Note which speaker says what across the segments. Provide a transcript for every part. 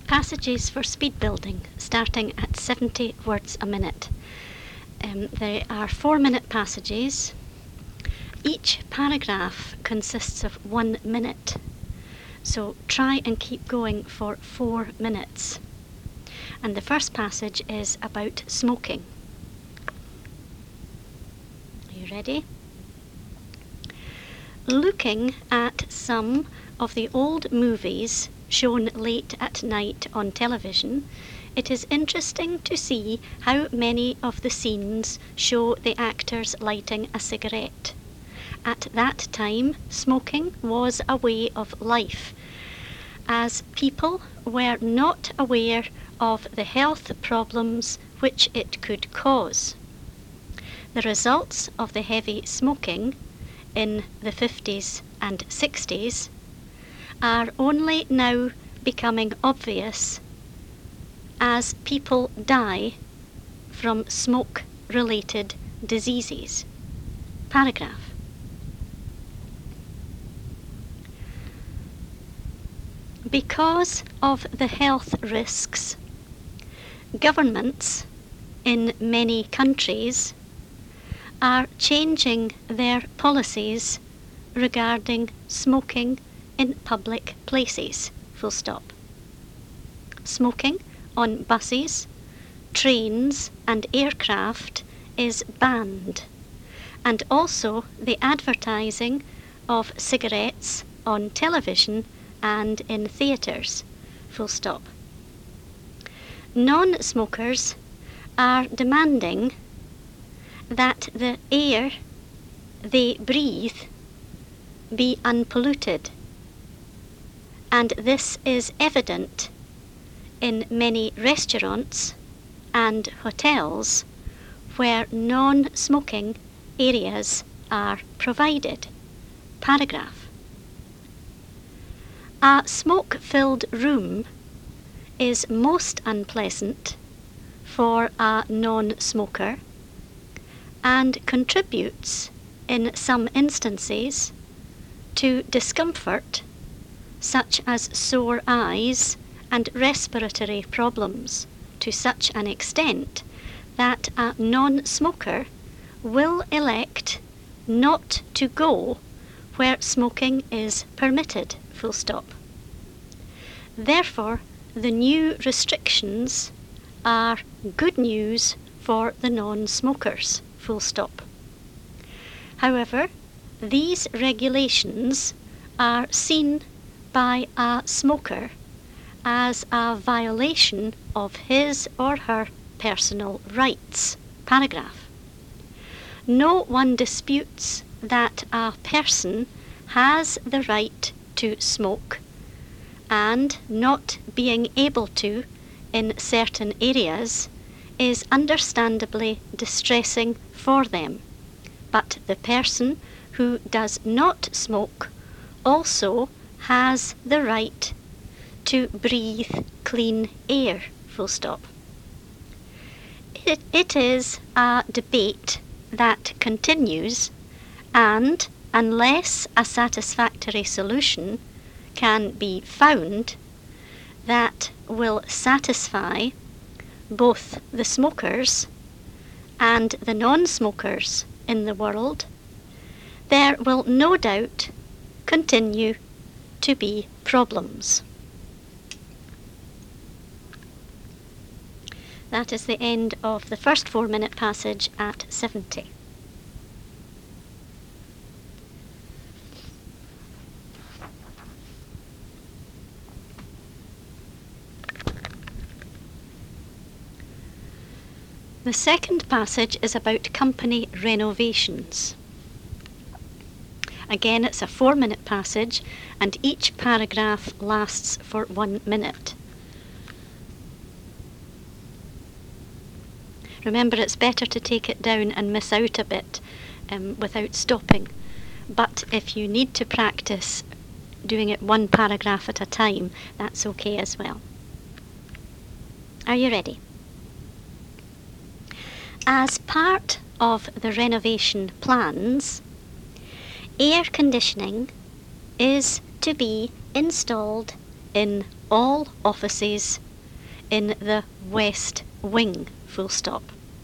Speaker 1: Passages for speed building, starting at 70 words a minute. There are 4-minute passages. Each paragraph consists of 1 minute, so try and keep going for 4 minutes. And the first passage is about smoking. Are you ready? Looking at some of the old movies shown late at night on television, it is interesting to see how many of the scenes show the actors lighting a cigarette. At that time, smoking was a way of life, as people were not aware of the health problems which it could cause. The results of the heavy smoking in the 50s and 60s are only now becoming obvious as people die from smoke-related diseases. Paragraph. Because of the health risks, governments in many countries are changing their policies regarding smoking in public places. Full stop. Smoking on buses, trains and aircraft is banned, and also the advertising of cigarettes on television and in theatres. Full stop. Non-smokers are demanding that the air they breathe be unpolluted, and this is evident in many restaurants and hotels where non-smoking areas are provided. Paragraph. A smoke-filled room is most unpleasant for a non-smoker and contributes in some instances to discomfort such as sore eyes and respiratory problems to such an extent that a non-smoker will elect not to go where smoking is permitted. Full stop. Therefore, the new restrictions are good news for the non-smokers. Full stop. However, these regulations are seen by a smoker as a violation of his or her personal rights. Paragraph. No one disputes that a person has the right to smoke, and not being able to in certain areas is understandably distressing for them. But the person who does not smoke also has the right to breathe clean air. Full stop. It is a debate that continues, and unless a satisfactory solution can be found that will satisfy both the smokers and the non-smokers in the world, there will no doubt continue to be problems. That is the end of the first 4-minute passage at 70. The second passage is about company renovations. Again, it's a 4-minute passage, and each paragraph lasts for 1 minute. Remember, it's better to take it down and miss out a bit without stopping. But if you need to practice doing it 1 paragraph at a time, that's okay as well. Are you ready? As part of the renovation plans, air conditioning is to be installed in all offices in the West Wing, full stop.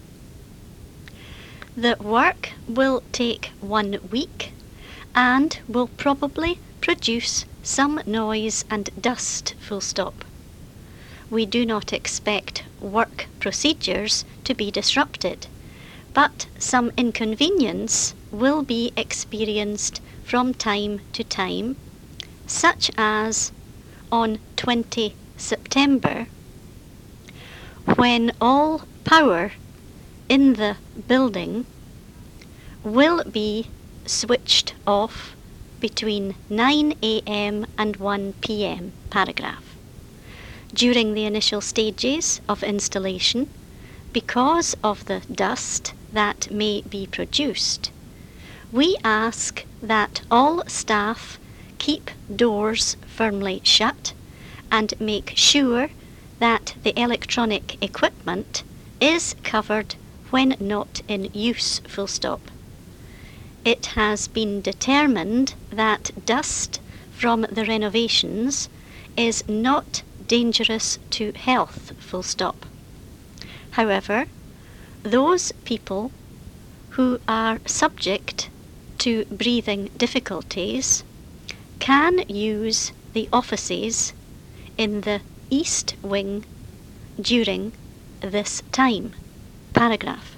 Speaker 1: The work will take 1 week and will probably produce some noise and dust, full stop. We do not expect work procedures to be disrupted, but some inconvenience will be experienced from time to time, such as on 20 September, when all power in the building will be switched off between 9 a.m. and 1 p.m. paragraph. During the initial stages of installation, because of the dust that may be produced, we ask that all staff keep doors firmly shut and make sure that the electronic equipment is covered when not in use, full stop. It has been determined that dust from the renovations is not dangerous to health, full stop. However, those people who are subject to breathing difficulties can use the offices in the East Wing during this time, paragraph.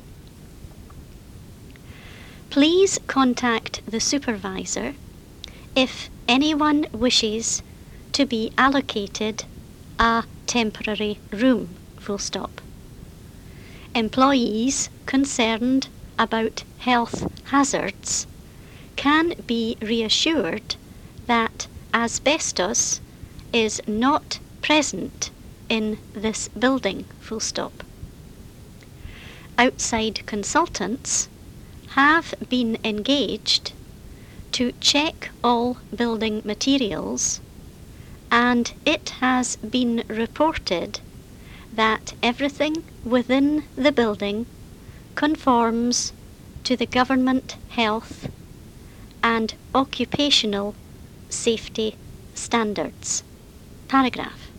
Speaker 1: Please contact the supervisor if anyone wishes to be allocated a temporary room, full stop. Employees concerned about health hazards can be reassured that asbestos is not present in this building, full stop. Outside consultants have been engaged to check all building materials, and it has been reported that everything within the building conforms to the government health and occupational safety standards. Paragraph.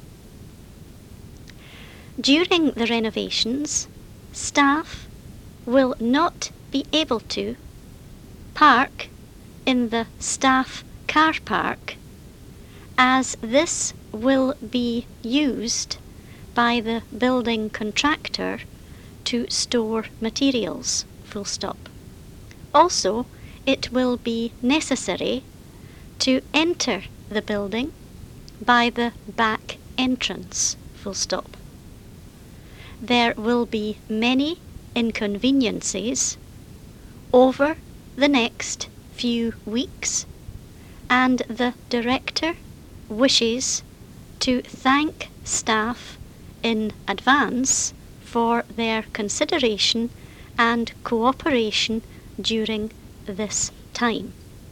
Speaker 1: During the renovations, staff will not be able to park in the staff car park, as this will be used by the building contractor to store materials, full stop. Also, it will be necessary to enter the building by the back entrance, full stop. There will be many inconveniences over the next few weeks, and the director wishes to thank staff in advance for their consideration and cooperation during this time.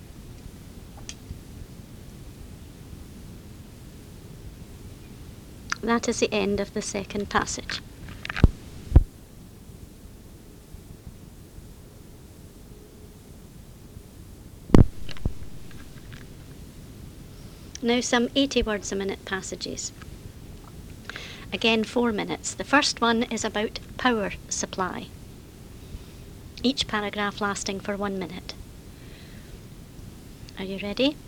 Speaker 1: That is the end of the second passage. Now some 80 words a minute passages. Again 4 minutes. The first one is about power supply. Each paragraph lasting for 1 minute. Are you ready?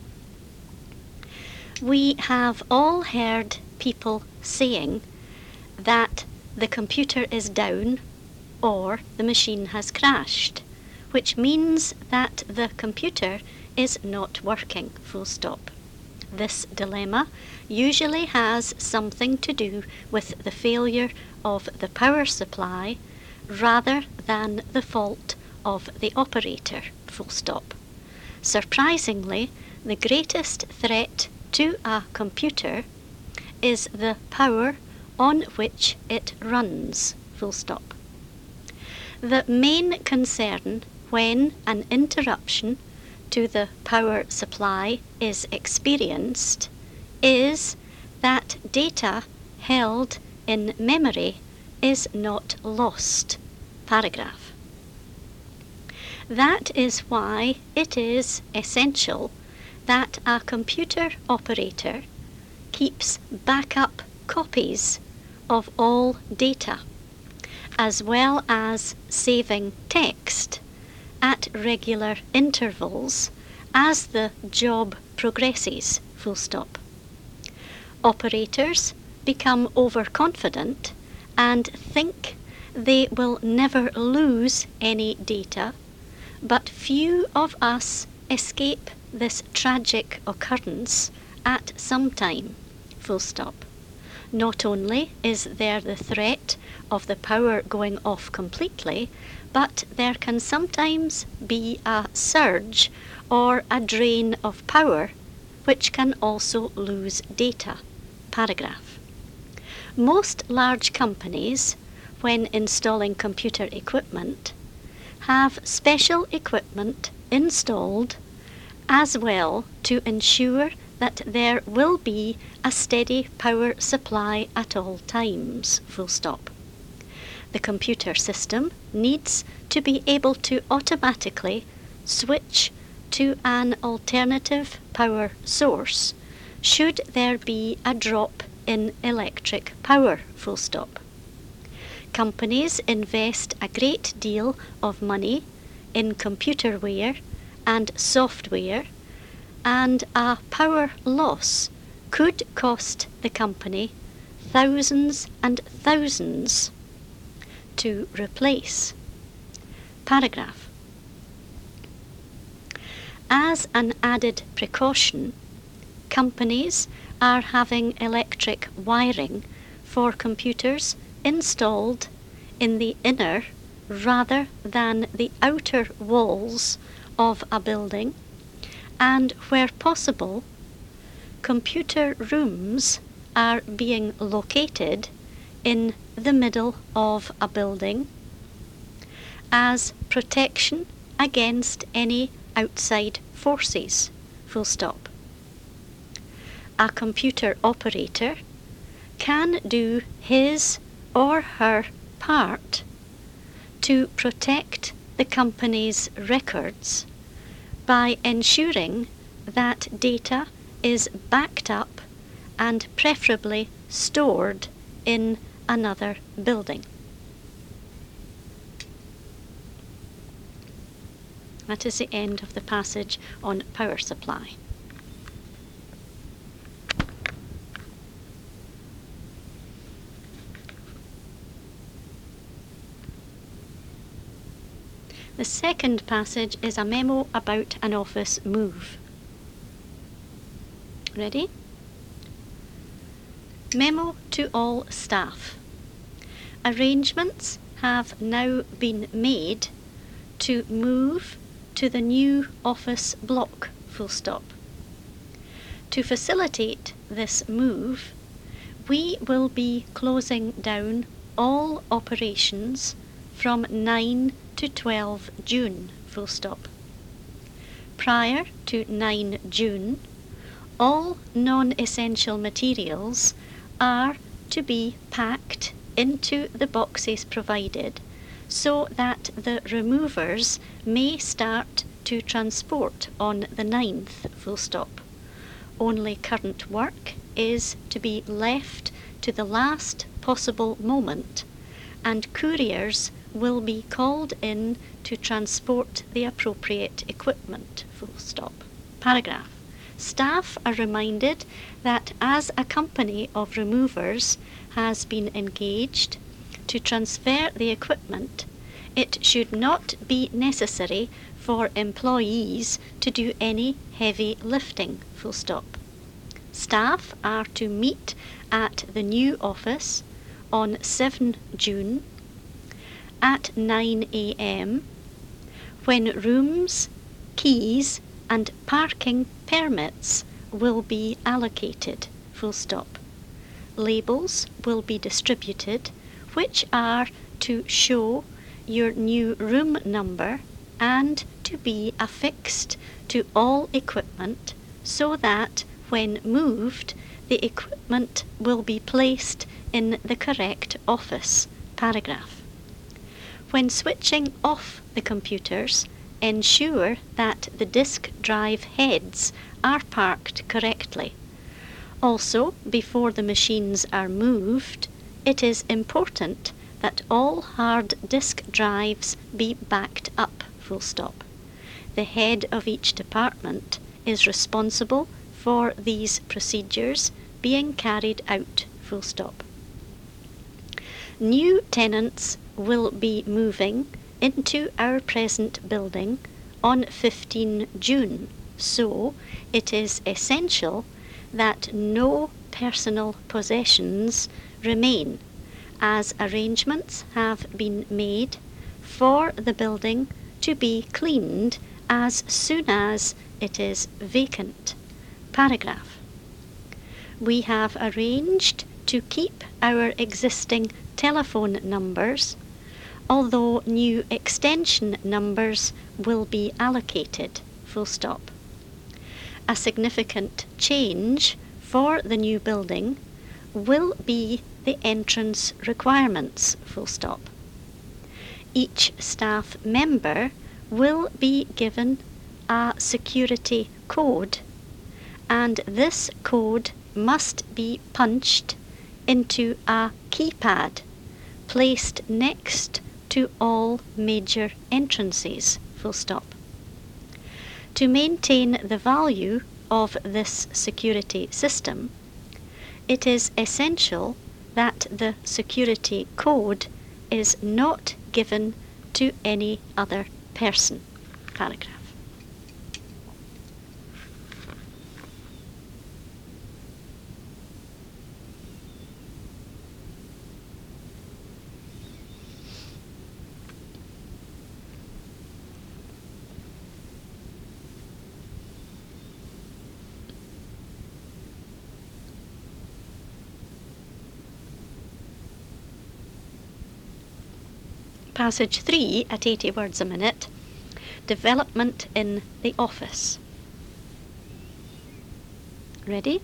Speaker 1: We have all heard people saying that the computer is down or the machine has crashed, which means that the computer is not working, full stop. This dilemma usually has something to do with the failure of the power supply rather than the fault of the operator, full stop. Surprisingly, the greatest threat to a computer is the power on which it runs, full stop. The main concern when an interruption to the power supply is experienced is that data held in memory is not lost, paragraph. That is why it is essential that a computer operator keeps backup copies of all data, as well as saving text at regular intervals as the job progresses, full stop. Operators become overconfident and think they will never lose any data, but few of us escape this tragic occurrence at some time, full stop. Not only is there the threat of the power going off completely, but there can sometimes be a surge or a drain of power, which can also lose data. Paragraph. Most large companies, when installing computer equipment, have special equipment installed as well to ensure that there will be a steady power supply at all times, full stop. The computer system needs to be able to automatically switch to an alternative power source should there be a drop in electric power, full stop. Companies invest a great deal of money in computerware and software, and a power loss could cost the company thousands and thousands to replace. Paragraph. As an added precaution, companies are having electric wiring for computers installed in the inner rather than the outer walls of a building, and where possible, computer rooms are being located in the middle of a building as protection against any outside forces, full stop. A computer operator can do his or her part to protect the company's records by ensuring that data is backed up and preferably stored in another building. That is the end of the passage on power supply. The second passage is a memo about an office move. Ready? Memo to all staff. Arrangements have now been made to move to the new office block, full stop. To facilitate this move, we will be closing down all operations from 9 to 12 June, full stop. Prior to 9 June, all non-essential materials are to be packed into the boxes provided so that the removers may start to transport on the 9th, full stop. Only current work is to be left to the last possible moment, and couriers will be called in to transport the appropriate equipment, full stop. Paragraph. Staff are reminded that as a company of removers has been engaged to transfer the equipment, it should not be necessary for employees to do any heavy lifting, full stop. Staff are to meet at the new office on 7 June at 9 a.m. when rooms, keys and parking permits will be allocated, full stop. Labels will be distributed which are to show your new room number and to be affixed to all equipment so that when moved the equipment will be placed in the correct office. Paragraph. When switching off the computers, ensure that the disk drive heads are parked correctly. Also, before the machines are moved, it is important that all hard disk drives be backed up, full stop. The head of each department is responsible for these procedures being carried out, full stop. New tenants will be moving into our present building on 15 June, so it is essential that no personal possessions remain, as arrangements have been made for the building to be cleaned as soon as it is vacant. Paragraph. We have arranged to keep our existing telephone numbers, although new extension numbers will be allocated, full stop. A significant change for the new building will be the entrance requirements, full stop. Each staff member will be given a security code, and this code must be punched into a keypad placed next to all major entrances, full stop. To maintain the value of this security system, it is essential that the security code is not given to any other person. Paragraph. Passage 3 at 80 words a minute. Development in the office. Ready?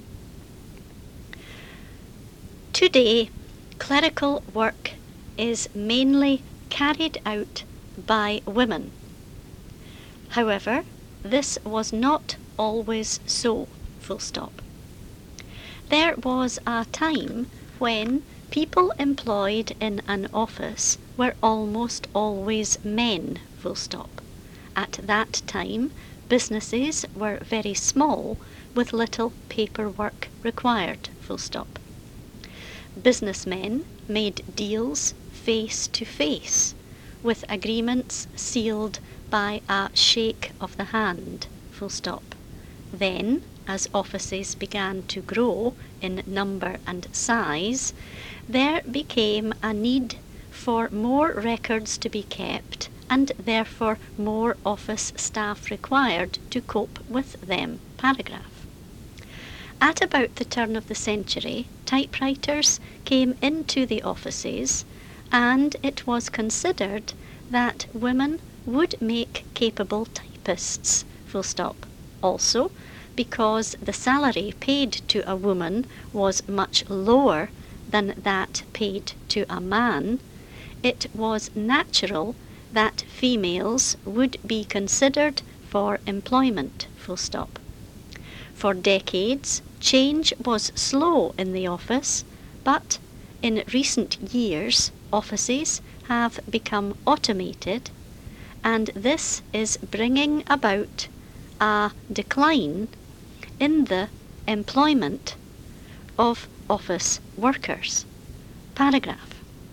Speaker 1: Today, clerical work is mainly carried out by women. However, this was not always so, full stop. There was a time when people employed in an office were almost always men, full stop. At that time, businesses were very small, with little paperwork required, full stop. Businessmen made deals face to face, with agreements sealed by a shake of the hand, full stop. Then, as offices began to grow in number and size, there became a need for more records to be kept, and therefore more office staff required to cope with them. Paragraph. At about the turn of the century, typewriters came into the offices, and it was considered that women would make capable typists, full stop. Also, because the salary paid to a woman was much lower than that paid to a man, it was natural that females would be considered for employment, full stop. For decades, change was slow in the office, but in recent years, offices have become automated, and this is bringing about a decline in the employment of office workers. Paragraph.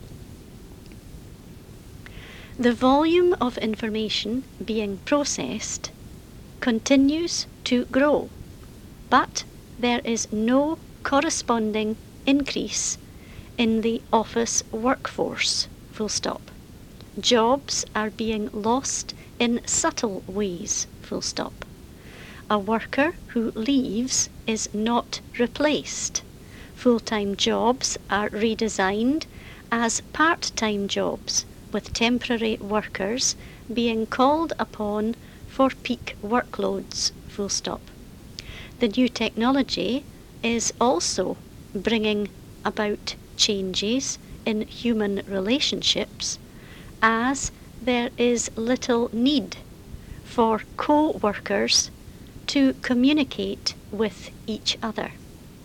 Speaker 1: The volume of information being processed continues to grow, but there is no corresponding increase in the office workforce, full stop. Jobs are being lost in subtle ways, full stop. A worker who leaves is not replaced. Full-time jobs are redesigned as part-time jobs, with temporary workers being called upon for peak workloads, full stop. The new technology is also bringing about changes in human relationships, as there is little need for co-workers to communicate with each other.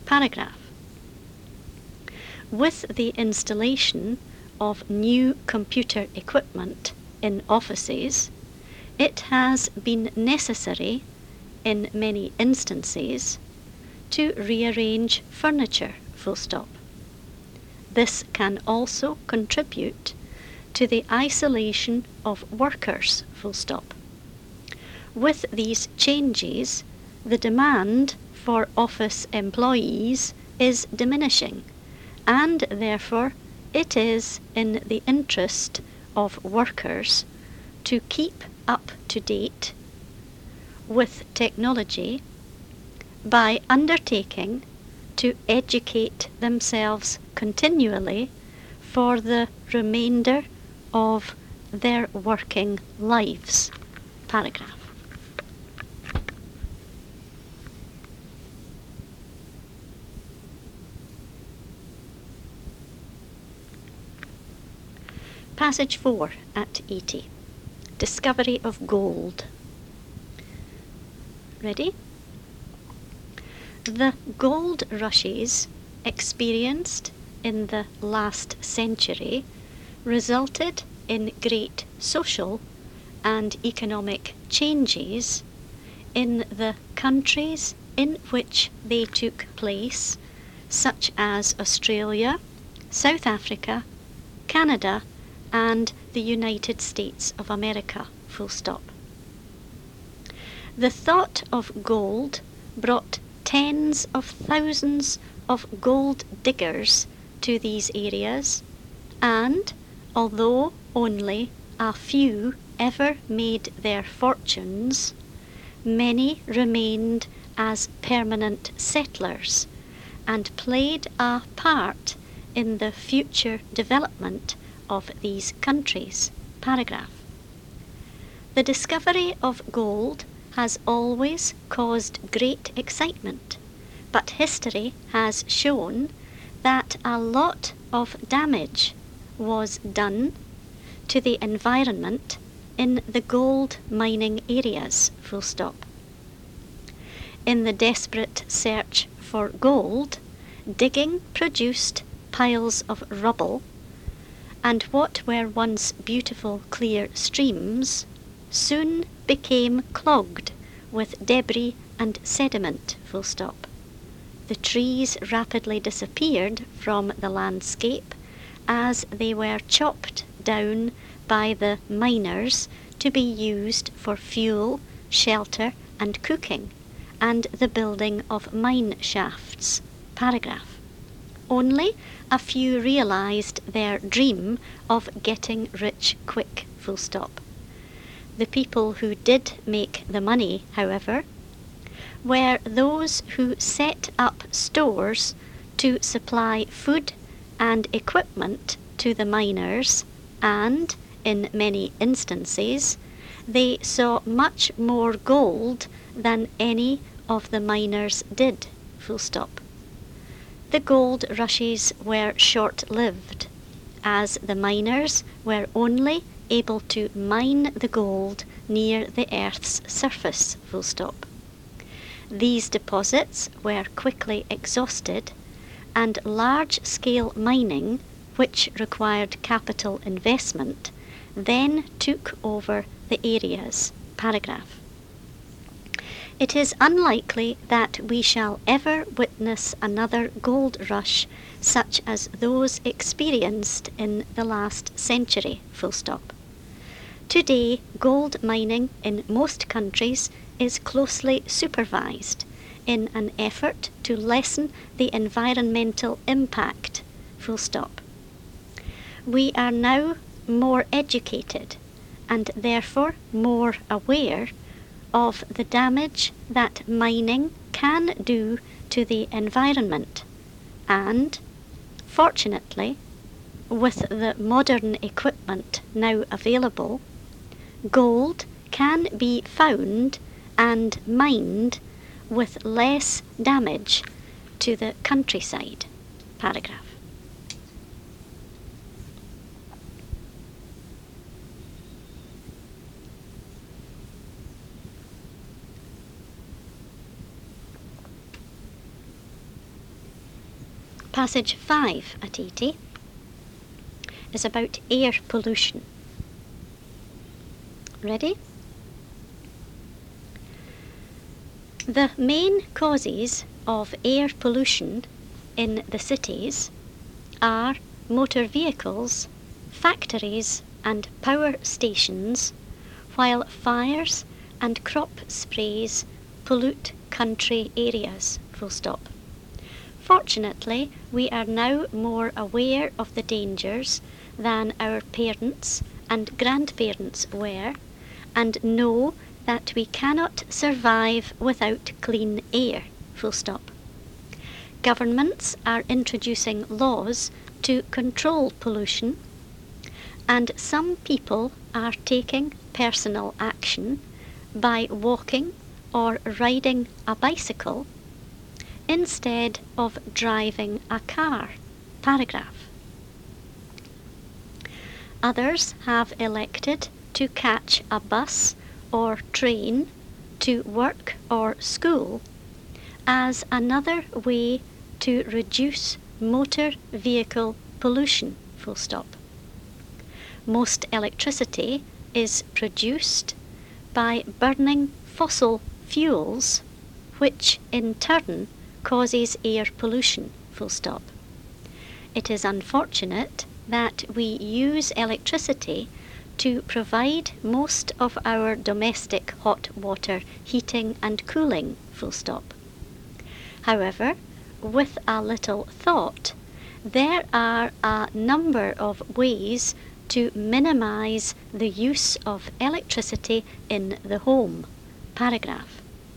Speaker 1: Paragraph. With the installation of new computer equipment in offices, it has been necessary, in many instances, to rearrange furniture, full stop. This can also contribute to the isolation of workers, full stop. With these changes, the demand for office employees is diminishing, and therefore it is in the interest of workers to keep up to date with technology by undertaking to educate themselves continually for the remainder of their working lives. Paragraph. Passage 4 at 80. Discovery of gold. Ready? The gold rushes experienced in the last century resulted in great social and economic changes in the countries in which they took place, such as Australia, South Africa, Canada, and the United States of America, full stop. The thought of gold brought tens of thousands of gold diggers to these areas, and although only a few ever made their fortunes, many remained as permanent settlers and played a part in the future development of these countries. Paragraph. The discovery of gold has always caused great excitement, but history has shown that a lot of damage was done to the environment in the gold mining areas, full stop. In the desperate search for gold, digging produced piles of rubble, and what were once beautiful clear streams soon became clogged with debris and sediment, full stop. The trees rapidly disappeared from the landscape as they were chopped down by the miners to be used for fuel, shelter, and cooking, and the building of mine shafts. Paragraph. Only a few realized their dream of getting rich quick, full stop. The people who did make the money, however, were those who set up stores to supply food and equipment to the miners, and, in many instances, they saw much more gold than any of the miners did, full stop. The gold rushes were short-lived, as the miners were only able to mine the gold near the earth's surface, full stop. These deposits were quickly exhausted, and large-scale mining, which required capital investment, then took over the areas. Paragraph. It is unlikely that we shall ever witness another gold rush such as those experienced in the last century, full stop. Today, gold mining in most countries is closely supervised in an effort to lessen the environmental impact, full stop. We are now more educated and therefore more aware of the damage that mining can do to the environment, and, fortunately, with the modern equipment now available, gold can be found and mined with less damage to the countryside. Paragraph. Passage 5 at 80 is about air pollution. Ready? The main causes of air pollution in the cities are motor vehicles, factories and power stations, while fires and crop sprays pollute country areas. Full stop. Fortunately, we are now more aware of the dangers than our parents and grandparents were, and know that we cannot survive without clean air. Full stop. Governments are introducing laws to control pollution, and some people are taking personal action by walking or riding a bicycle instead of driving a car. Paragraph. Others have elected to catch a bus or train to work or school as another way to reduce motor vehicle pollution. Full stop. Most electricity is produced by burning fossil fuels, which in turn causes air pollution. Full stop. It is unfortunate that we use electricity to provide most of our domestic hot water heating and cooling. Full stop. However, with a little thought, there are a number of ways to minimize the use of electricity in the home. Paragraph.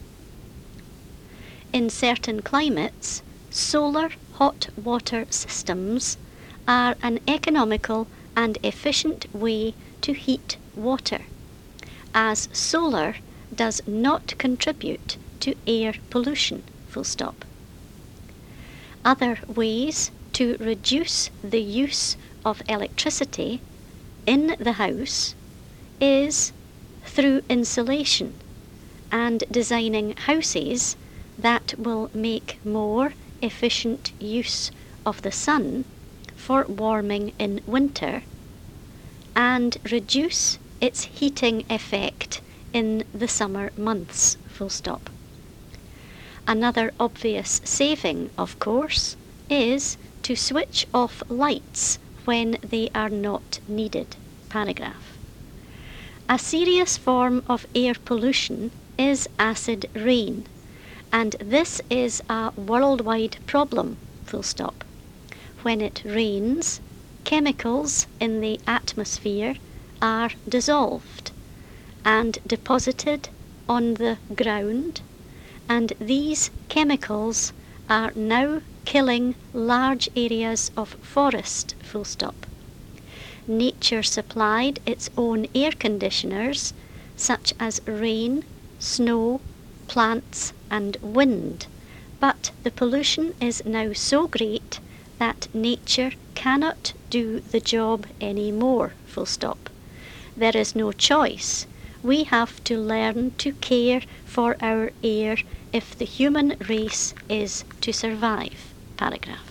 Speaker 1: In certain climates, solar hot water systems are an economical and efficient way to heat water, as solar does not contribute to air pollution. Full stop. Other ways to reduce the use of electricity in the house is through insulation and designing houses that will make more efficient use of the sun for warming in winter and reduce its heating effect in the summer months. Full stop. Another obvious saving, of course, is to switch off lights when they are not needed. Paragraph. A serious form of air pollution is acid rain, and this is a worldwide problem. Full stop. When it rains, chemicals in the atmosphere are dissolved and deposited on the ground, and these chemicals are now killing large areas of forest. Full stop. Nature supplied its own air conditioners, such as rain, snow, plants and wind, but the pollution is now so great that nature cannot do the job anymore. Full stop. There is no choice. We have to learn to care for our air if the human race is to survive. Paragraph.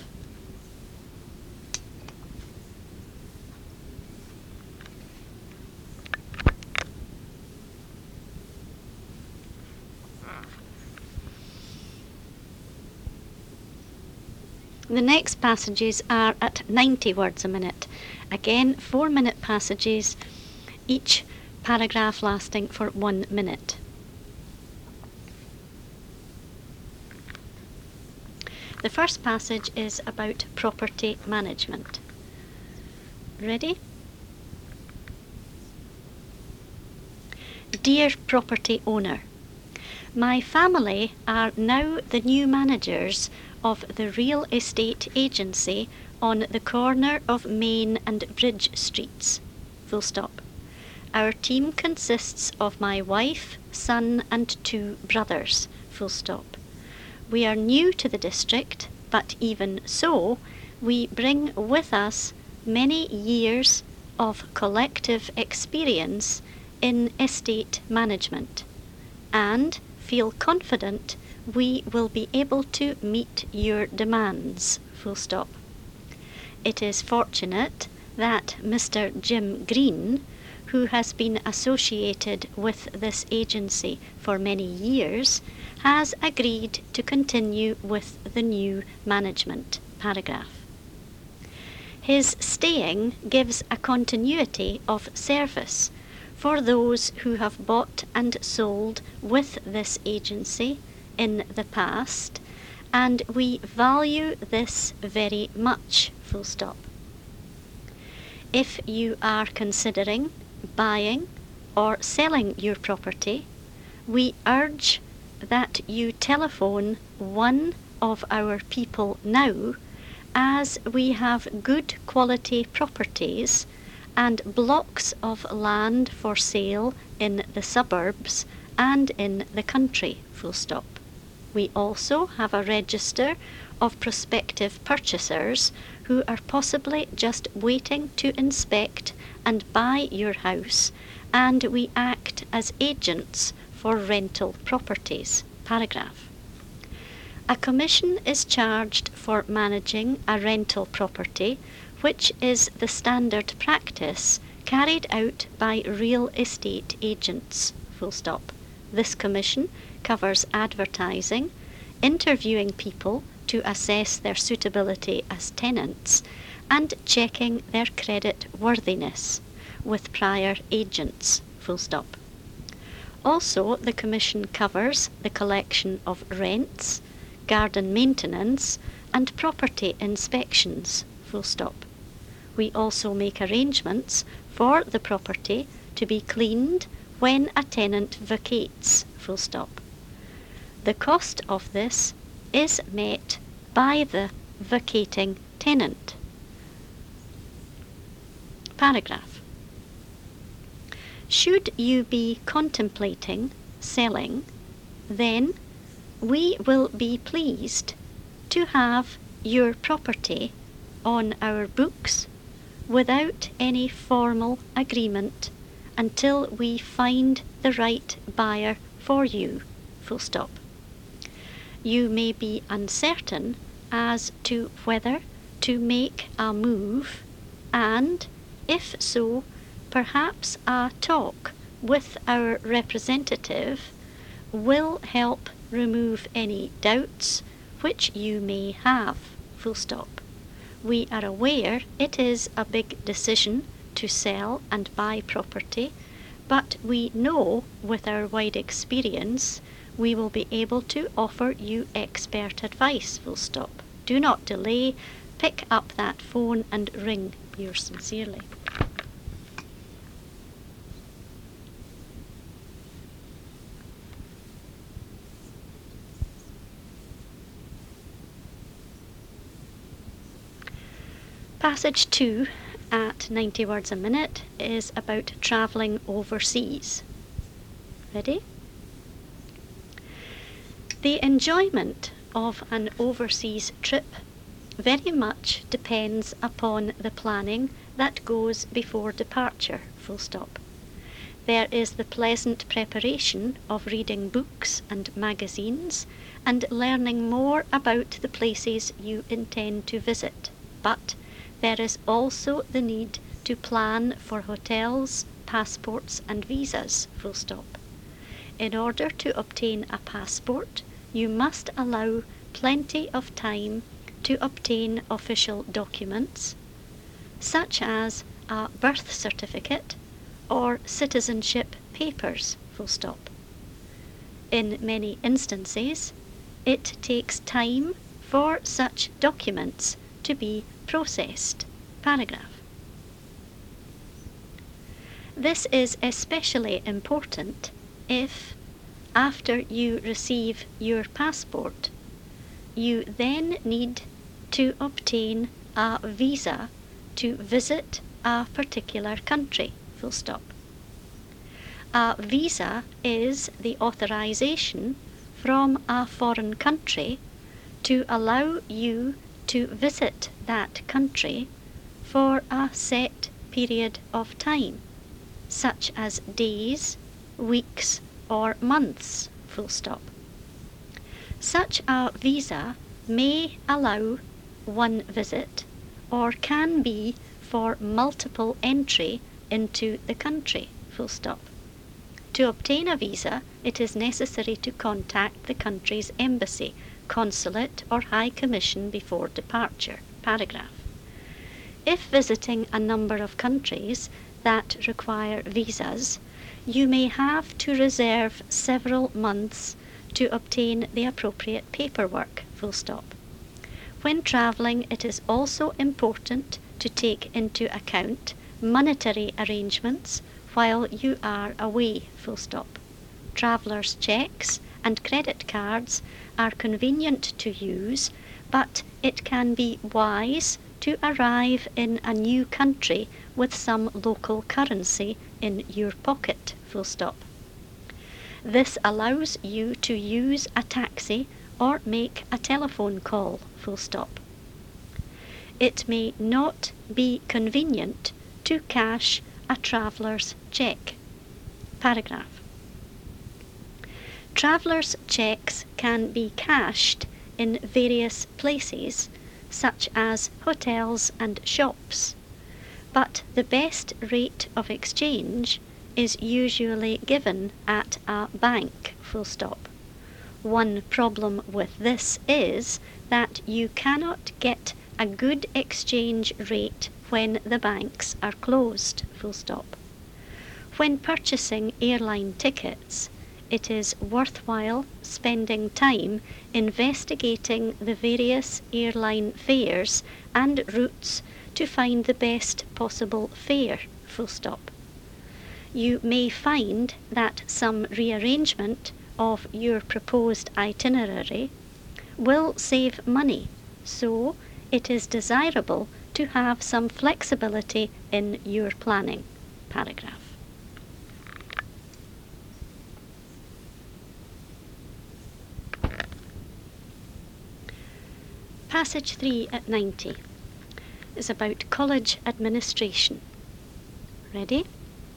Speaker 1: The next passages are at 90 words a minute. Again, 4-minute passages, each paragraph lasting for 1 minute. The first passage is about property management. Ready? Dear property owner, my family are now the new managers of the real estate agency on the corner of Main and Bridge Streets. Full stop. Our team consists of my wife, son and 2 brothers. Full stop. We are new to the district, but even so, we bring with us many years of collective experience in estate management and feel confident we will be able to meet your demands, full stop. It is fortunate that Mr. Jim Green, who has been associated with this agency for many years, has agreed to continue with the new management, paragraph. His staying gives a continuity of service for those who have bought and sold with this agency in the past, and we value this very much, full stop. If you are considering buying or selling your property, we urge that you telephone one of our people now, as we have good quality properties and blocks of land for sale in the suburbs and in the country, full stop. We also have a register of prospective purchasers who are possibly just waiting to inspect and buy your house, and we act as agents for rental properties, paragraph. A commission is charged for managing a rental property, which is the standard practice carried out by real estate agents, full stop. This commission covers advertising, interviewing people to assess their suitability as tenants, and checking their credit worthiness with prior agents, full stop. Also, the commission covers the collection of rents, garden maintenance, and property inspections, full stop. We also make arrangements for the property to be cleaned when a tenant vacates, full stop. The cost of this is met by the vacating tenant. Paragraph. Should you be contemplating selling, then we will be pleased to have your property on our books without any formal agreement until we find the right buyer for you, full stop. You may be uncertain as to whether to make a move, and if so, perhaps a talk with our representative will help remove any doubts which you may have, full stop. We are aware it is a big decision to sell and buy property, but we know with our wide experience we will be able to offer you expert advice, full stop. Do not delay, pick up that phone and ring. Yours sincerely. Passage 2 at 90 words a minute is about travelling overseas. Ready? The enjoyment of an overseas trip very much depends upon the planning that goes before departure, full stop. There is the pleasant preparation of reading books and magazines and learning more about the places you intend to visit, but there is also the need to plan for hotels, passports and visas, full stop. In order to obtain a passport, you must allow plenty of time to obtain official documents, such as a birth certificate or citizenship papers, full stop. In many instances, it takes time for such documents to be processed, paragraph. This is especially important if, after you receive your passport, you then need to obtain a visa to visit a particular country, full stop. A visa is the authorization from a foreign country to allow you to visit that country for a set period of time, such as days, weeks, or months, full stop. Such a visa may allow one visit or can be for multiple entry into the country, full stop. To obtain a visa, it is necessary to contact the country's embassy, consulate or high commission before departure, paragraph. If visiting a number of countries that require visas, you may have to reserve several months to obtain the appropriate paperwork, full stop. When travelling, it is also important to take into account monetary arrangements while you are away, full stop. Travellers' cheques and credit cards are convenient to use, but it can be wise to arrive in a new country with some local currency in your pocket, full stop. This allows you to use a taxi or make a telephone call, full stop. It may not be convenient to cash a traveller's cheque, paragraph. Travellers' cheques can be cashed in various places, such as hotels and shops, but the best rate of exchange is usually given at a bank, full stop. One problem with this is that you cannot get a good exchange rate when the banks are closed, full stop. When purchasing airline tickets, it is worthwhile spending time investigating the various airline fares and routes to find the best possible fare, full stop. You may find that some rearrangement of your proposed itinerary will save money, so it is desirable to have some flexibility in your planning, paragraph. Passage 3 at 90 is about college administration. Ready?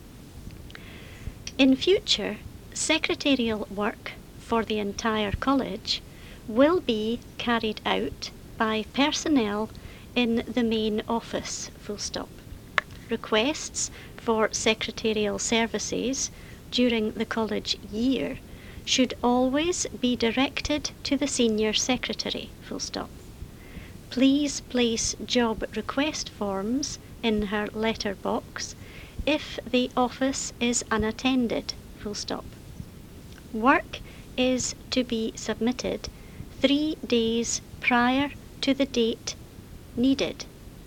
Speaker 1: In future, secretarial work for the entire college will be carried out by personnel in the main office, full stop. Requests for secretarial services during the college year should always be directed to the senior secretary, full stop. Please place job request forms in her letter box if the office is unattended, full stop. Work is to be submitted 3 days prior to the date needed,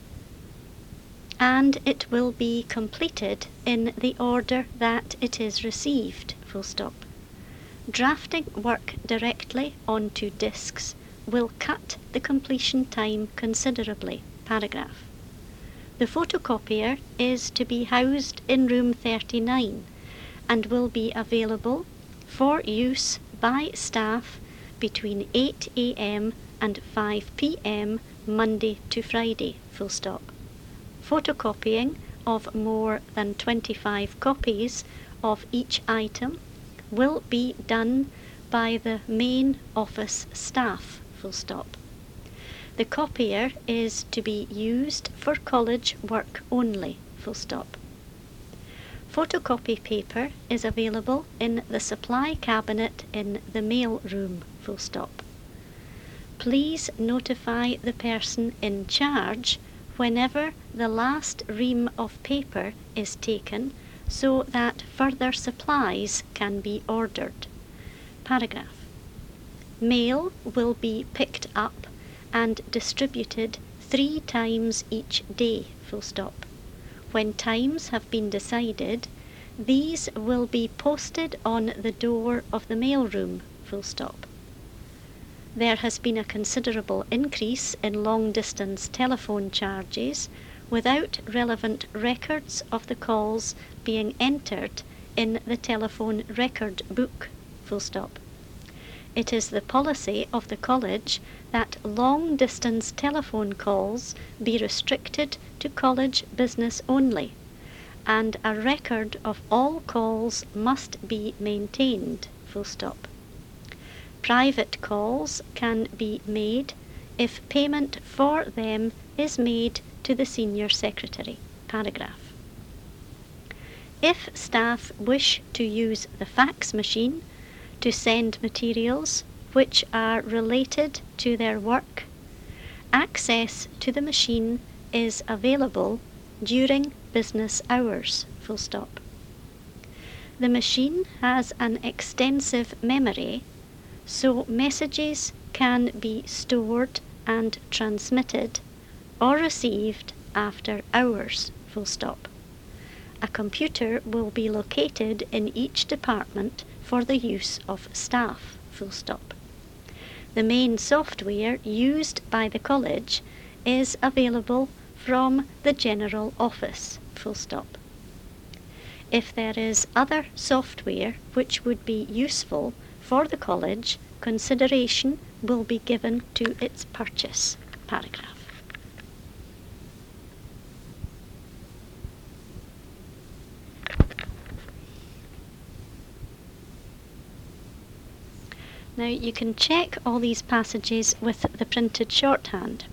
Speaker 1: and it will be completed in the order that it is received, full stop. Drafting work directly onto discs will cut the completion time considerably, paragraph. The photocopier is to be housed in room 39 and will be available for use by staff between 8 a.m. and 5 p.m. Monday to Friday, full stop. Photocopying of more than 25 copies of each item will be done by the main office staff, full stop. The copier is to be used for college work only, full stop. Photocopy paper is available in the supply cabinet in the mail room, full stop. Please notify the person in charge whenever the last ream of paper is taken so that further supplies can be ordered. Paragraph. Mail will be picked up and distributed 3 times each day, full stop. When times have been decided, these will be posted on the door of the mailroom, full stop. There has been a considerable increase in long-distance telephone charges without relevant records of the calls being entered in the telephone record book, full stop. It is the policy of the college that long-distance telephone calls be restricted to college business only, and a record of all calls must be maintained, full stop. Private calls can be made if payment for them is made to the Senior Secretary. Paragraph. If staff wish to use the fax machine to send materials which are related to their work, access to the machine is available during business hours. Full stop. The machine has an extensive memory, so messages can be stored and transmitted or received after hours. Full stop. A computer will be located in each department for the use of staff. Full stop. The main software used by the college is available from the general office. Full stop. If there is other software which would be useful for the college, consideration will be given to its purchase. Paragraph. Now you can check all these passages with the printed shorthand.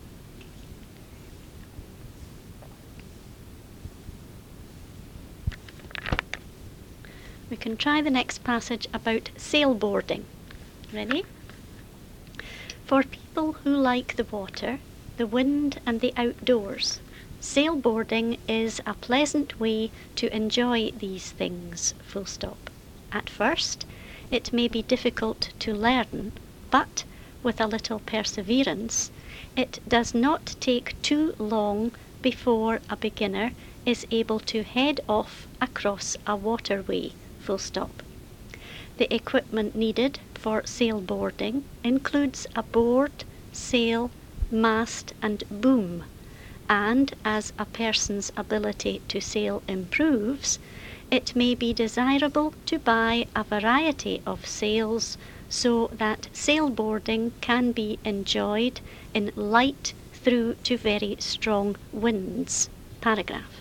Speaker 1: We can try the next passage about sailboarding. Ready? For people who like the water, the wind and the outdoors, sailboarding is a pleasant way to enjoy these things. Full stop. At first, it may be difficult to learn, but with a little perseverance, it does not take too long before a beginner is able to head off across a waterway. Full stop. The equipment needed for sailboarding includes a board, sail, mast and boom, and as a person's ability to sail improves, it may be desirable to buy a variety of sails so that sailboarding can be enjoyed in light through to very strong winds. Paragraph.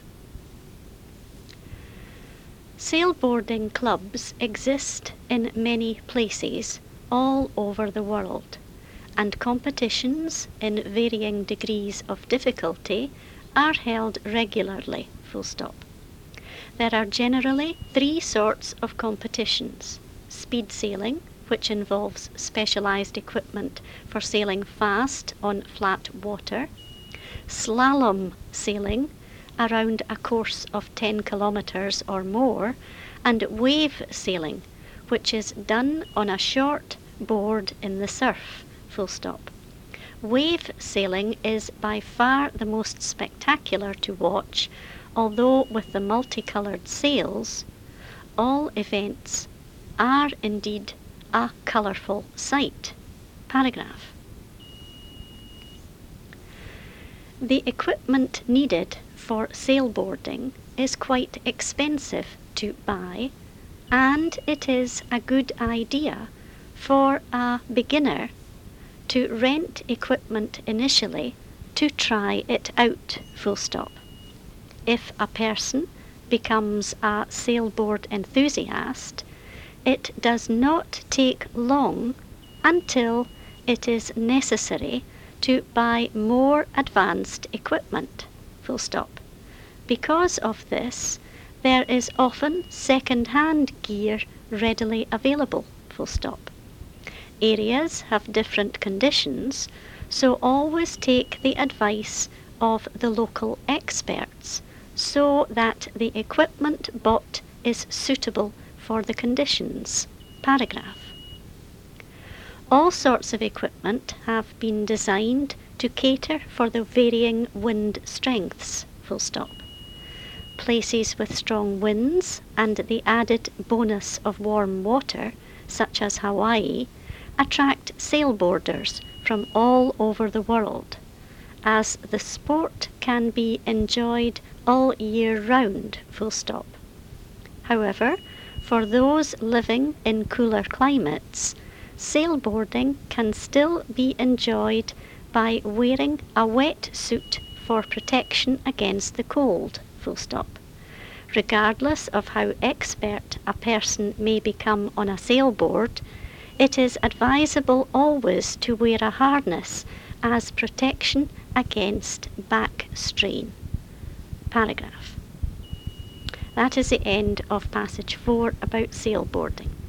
Speaker 1: Sailboarding clubs exist in many places all over the world, and competitions in varying degrees of difficulty are held regularly. Full stop. There are generally three sorts of competitions: speed sailing, which involves specialized equipment for sailing fast on flat water; slalom sailing, around a course of 10 kilometers or more; and wave sailing, which is done on a short board in the surf. Full stop. Wave sailing is by far the most spectacular to watch, although with the multicolored sails, all events are indeed a colourful sight. Paragraph. The equipment needed for sailboarding is quite expensive to buy, and it is a good idea for a beginner to rent equipment initially to try it out. Full stop. If a person becomes a sailboard enthusiast, it does not take long until it is necessary to buy more advanced equipment. Full stop. Because of this, there is often second-hand gear readily available. Full stop. Areas have different conditions, so always take the advice of the local experts so that the equipment bought is suitable for the conditions. Paragraph. All sorts of equipment have been designed to cater for the varying wind strengths. Full stop. Places with strong winds and the added bonus of warm water, such as Hawaii, attract sailboarders from all over the world, as the sport can be enjoyed all year round. Full stop. However, for those living in cooler climates, sailboarding can still be enjoyed by wearing a wetsuit for protection against the cold. Full stop. Regardless of how expert a person may become on a sailboard, It is advisable always to wear a harness as protection against back strain. Paragraph. That is the end of passage 4 about sailboarding.